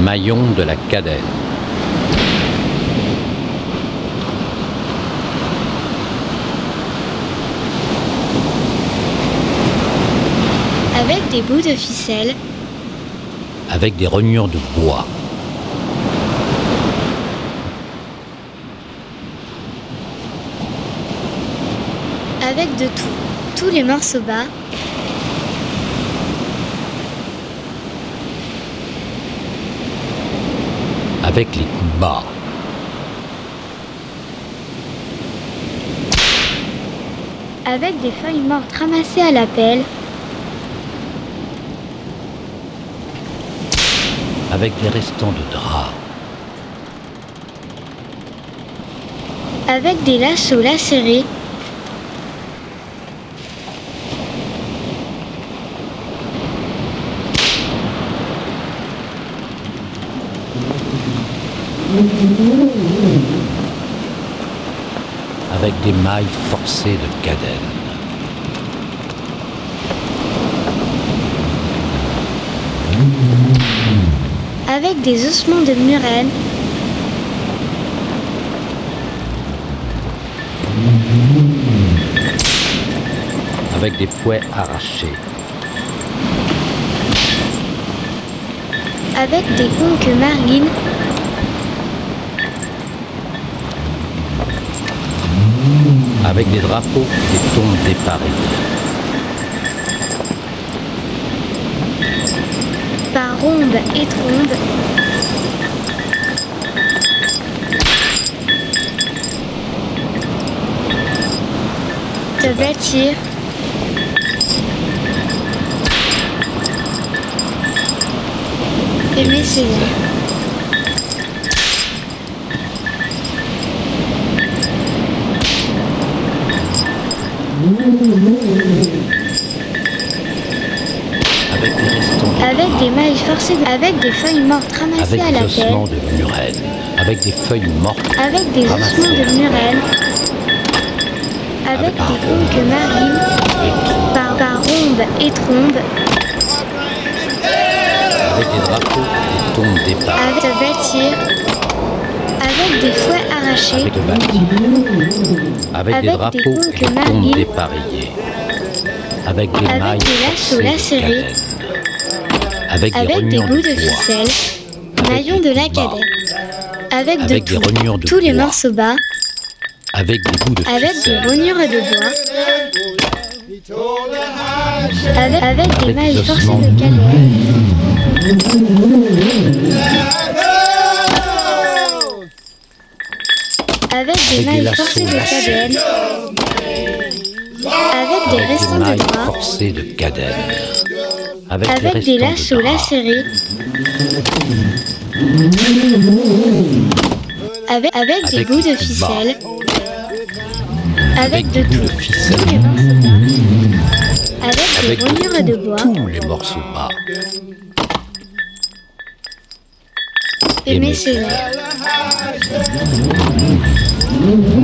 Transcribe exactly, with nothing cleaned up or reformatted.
maillon de la cadette. Avec des bouts de ficelle. Avec des rognures de bois. Avec de tout, tous les morceaux bas. Avec les coups bas. Avec des feuilles mortes ramassées à la pelle. Avec des restants de draps. Avec des lassos lacérés. Avec des mailles forcées de cadène. Avec des ossements de murène. Avec des fouets arrachés. Avec des conques marines. Avec des drapeaux, des tombes dépareillées. Par ronde et trombe. De bâtir. Aimer saisir. Avec des restants de Avec des mailles forcées, de... avec des feuilles mortes ramassées avec à la des ossements pelle. de murène. Avec des feuilles mortes. Avec des ramassées ossements de murène. Avec, Avec des par conques marines. et trompes. Par, par ronde et trombe. Avec des drapeaux et des tombes dépareillées. Avec de bâtir. Avec des fouets arrachés. Avec de bâtir. Avec, Avec des des drapeaux et conques des tombes marines. dépareilles. Avec des Avec mailles des lassos forcées de lacérés. cadène. Avec des Avec des rognures bouts de de bois. ficelle. Maillon de la des coups bas. cadette. Avec, Avec de des tout, rognures de tous les bois. morceaux bas. Avec des bouts de Avec ficelle. des rognures de bois. Avec, avec des Avec mailles des forcées ossements. de cadène. Avec des Avec des mailles lassos forcées de lacérés. cadène. Avec des Avec des restants de mailles bras. forcées de cadène. Avec, Avec des des restants lassos de draps. lacérés. Avec, avec des Avec bouts des de coups bas. ficelle. Avec Avec de des bouts tout, de ficelle. tous les morceaux bas. Avec Avec des rognures de de bois. tous les morceaux bas. Aimer Aimer saisir. saisir.